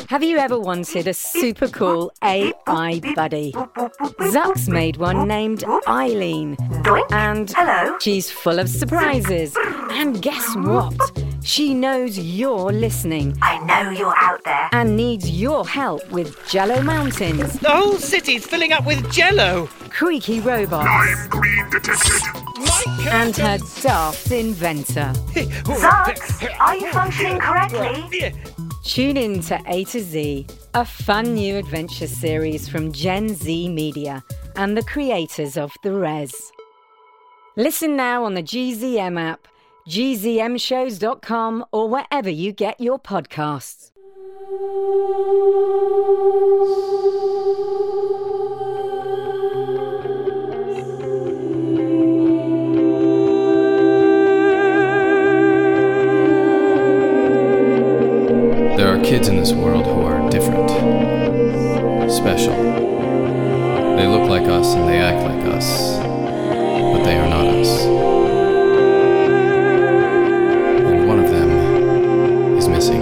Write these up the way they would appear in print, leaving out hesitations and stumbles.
Have you ever wanted a super cool AI buddy? Zuck's made one named Eileen. And she's full of surprises. And guess what? She knows you're listening. I know you're out there. And needs your help with Jello Mountains. The whole city's filling up with Jello. Creaky robots. I'm green detected. And her daft inventor. Zucks, are you functioning correctly? Tune in to A to Z, a fun new adventure series from Gen Z Media and the creators of The Res. Listen now on the GZM app, gzmshows.com, or wherever you get your podcasts. There are kids in this world who are different, special. They look like us and they act like us, but they are not us. And one of them is missing.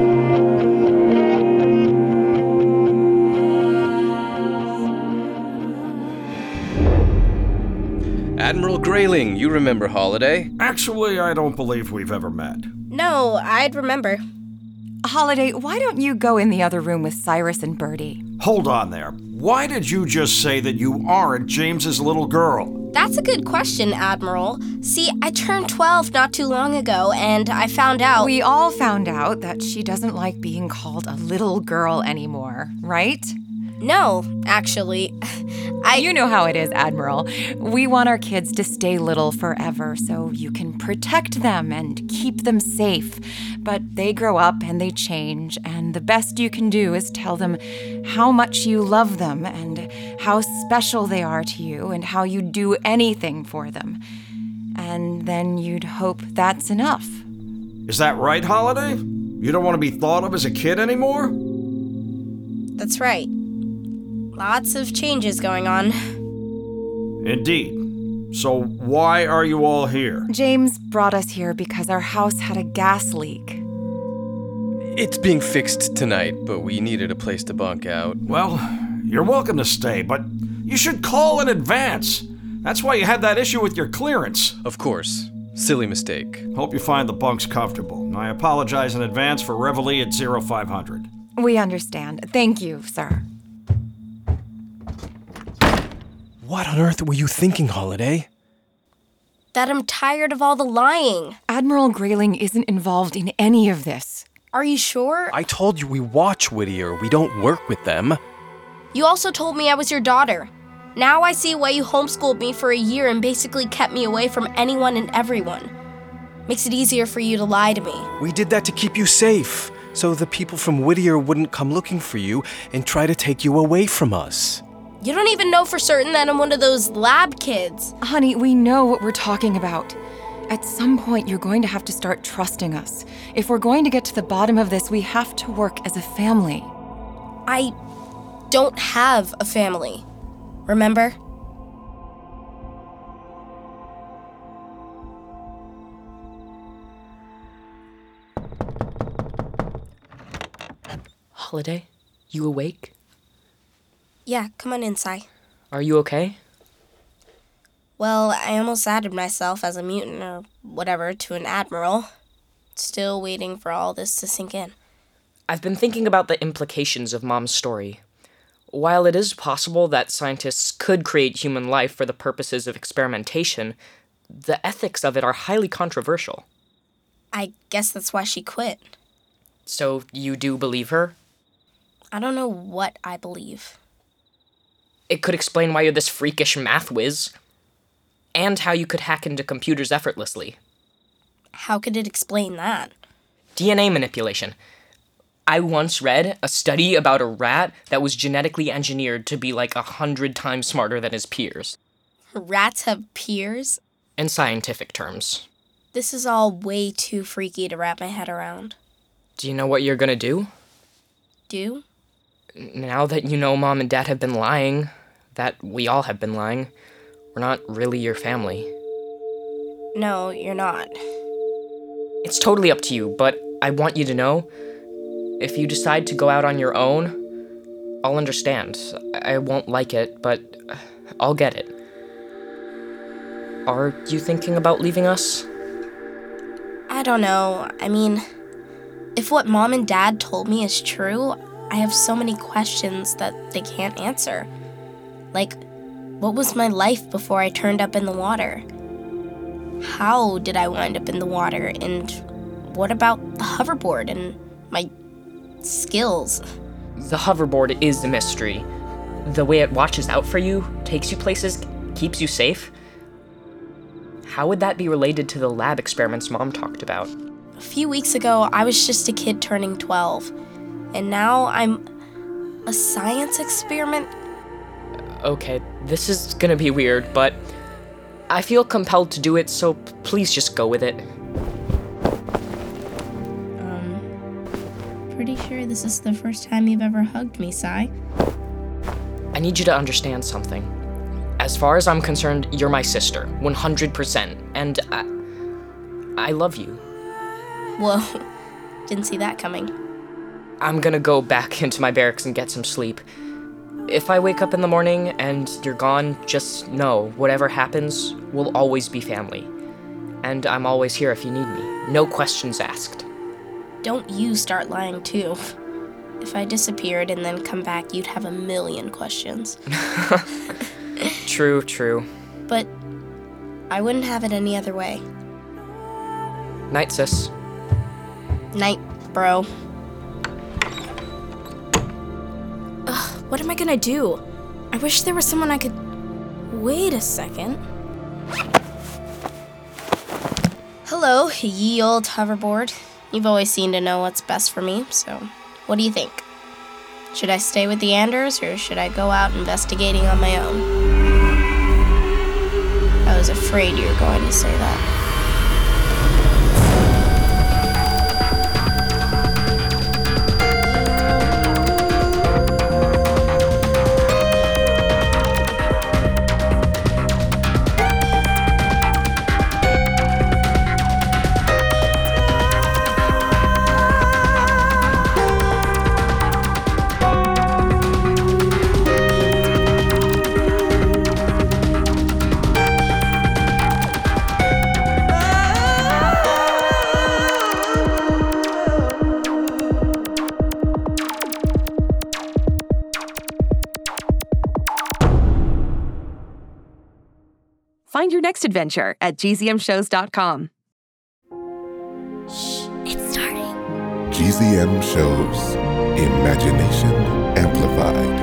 Admiral Grayling, you remember Holiday? Actually, I don't believe we've ever met. No, I'd remember. Holiday, why don't you go in the other room with Cyrus and Bertie? Hold on there. Why did you just say that you aren't James's little girl? That's a good question, Admiral. See, I turned 12 not too long ago, and I found out... We all found out that she doesn't like being called a little girl anymore, right? No, actually. You know how it is, Admiral. We want our kids to stay little forever so you can protect them and keep them safe. But they grow up and they change, and the best you can do is tell them how much you love them and how special they are to you and how you'd do anything for them. And then you'd hope that's enough. Is that right, Holiday? You don't want to be thought of as a kid anymore? That's right. Lots of changes going on. Indeed. So why are you all here? James brought us here because our house had a gas leak. It's being fixed tonight, but we needed a place to bunk out. Well, you're welcome to stay, but you should call in advance. That's why you had that issue with your clearance. Of course. Silly mistake. Hope you find the bunks comfortable. I apologize in advance for Reveille at 0500. We understand. Thank you, sir. What on earth were you thinking, Holiday? That I'm tired of all the lying. Admiral Grayling isn't involved in any of this. Are you sure? I told you we watch Whittier. We don't work with them. You also told me I was your daughter. Now I see why you homeschooled me for a year and basically kept me away from anyone and everyone. Makes it easier for you to lie to me. We did that to keep you safe, so the people from Whittier wouldn't come looking for you and try to take you away from us. You don't even know for certain that I'm one of those lab kids. Honey, we know what we're talking about. At some point, you're going to have to start trusting us. If we're going to get to the bottom of this, we have to work as a family. I don't have a family. Remember? Holiday, you awake? Yeah, come on inside. Are you okay? Well, I almost added myself as a mutant or whatever to an admiral. Still waiting for all this to sink in. I've been thinking about the implications of Mom's story. While it is possible that scientists could create human life for the purposes of experimentation, the ethics of it are highly controversial. I guess that's why she quit. So you do believe her? I don't know what I believe. It could explain why you're this freakish math whiz. And how you could hack into computers effortlessly. How could it explain that? DNA manipulation. I once read a study about a rat that was genetically engineered to be like 100 times smarter than his peers. Rats have peers? In scientific terms. This is all way too freaky to wrap my head around. Do you know what you're gonna do? Do? Now that you know Mom and Dad have been lying, that we all have been lying, we're not really your family. No, you're not. It's totally up to you, but I want you to know, If you decide to go out on your own, I'll understand. I won't like it, but I'll get it. Are you thinking about leaving us? I don't know. I mean, if what Mom and Dad told me is true, I have so many questions that they can't answer. Like, what was my life before I turned up in the water? How did I wind up in the water? And what about the hoverboard and my skills? The hoverboard is a mystery. The way it watches out for you, takes you places, keeps you safe. How would that be related to the lab experiments Mom talked about? A few weeks ago, I was just a kid turning 12. And now I'm a science experiment? Okay, this is gonna be weird, but I feel compelled to do it, so please just go with it. Pretty sure this is the first time you've ever hugged me, Sai. I need you to understand something. As far as I'm concerned, you're my sister, 100%, and I love you. Whoa, didn't see that coming. I'm gonna go back into my barracks and get some sleep. If I wake up in the morning and you're gone, just know, whatever happens, we'll always be family. And I'm always here if you need me. No questions asked. Don't you start lying too. If I disappeared and then come back, you'd have a million questions. True. But I wouldn't have it any other way. Night, sis. Night, bro. Ugh, what am I gonna do? I wish there was someone I could... Wait a second. Hello, ye old hoverboard. You've always seemed to know what's best for me, so what do you think? Should I stay with the Anders, or should I go out investigating on my own? I was afraid you were going to say that. Find your next adventure at gzmshows.com. It's starting. GZM Shows. Imagination Amplified.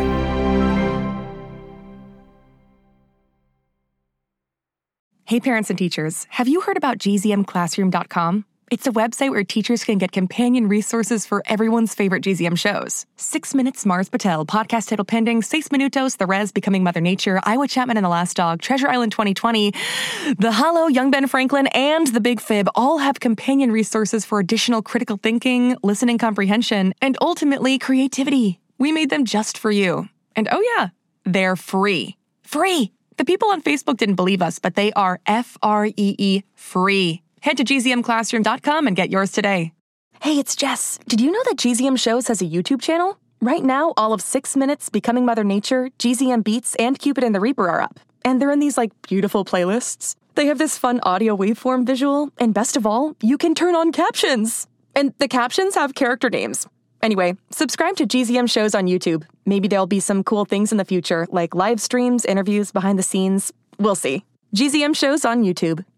Hey parents and teachers, have you heard about gzmclassroom.com? It's a website where teachers can get companion resources for everyone's favorite GZM shows. 6 Minutes, Mars Patel, Podcast Title Pending, 6 Minutos, The Res, Becoming Mother Nature, Iowa Chapman and the Last Dog, Treasure Island 2020, The Hollow, Young Ben Franklin, and The Big Fib all have companion resources for additional critical thinking, listening comprehension, and ultimately creativity. We made them just for you. And oh yeah, they're free. Free! The people on Facebook didn't believe us, but they are Free free. Head to gzmclassroom.com and get yours today. Hey, it's Jess. Did you know that GZM Shows has a YouTube channel? Right now, all of 6 Minutes, Becoming Mother Nature, GZM Beats, and Cupid and the Reaper are up. And they're in these, beautiful playlists. They have this fun audio waveform visual, and best of all, you can turn on captions. And the captions have character names. Anyway, subscribe to GZM Shows on YouTube. Maybe there'll be some cool things in the future, like live streams, interviews, behind the scenes. We'll see. GZM Shows on YouTube.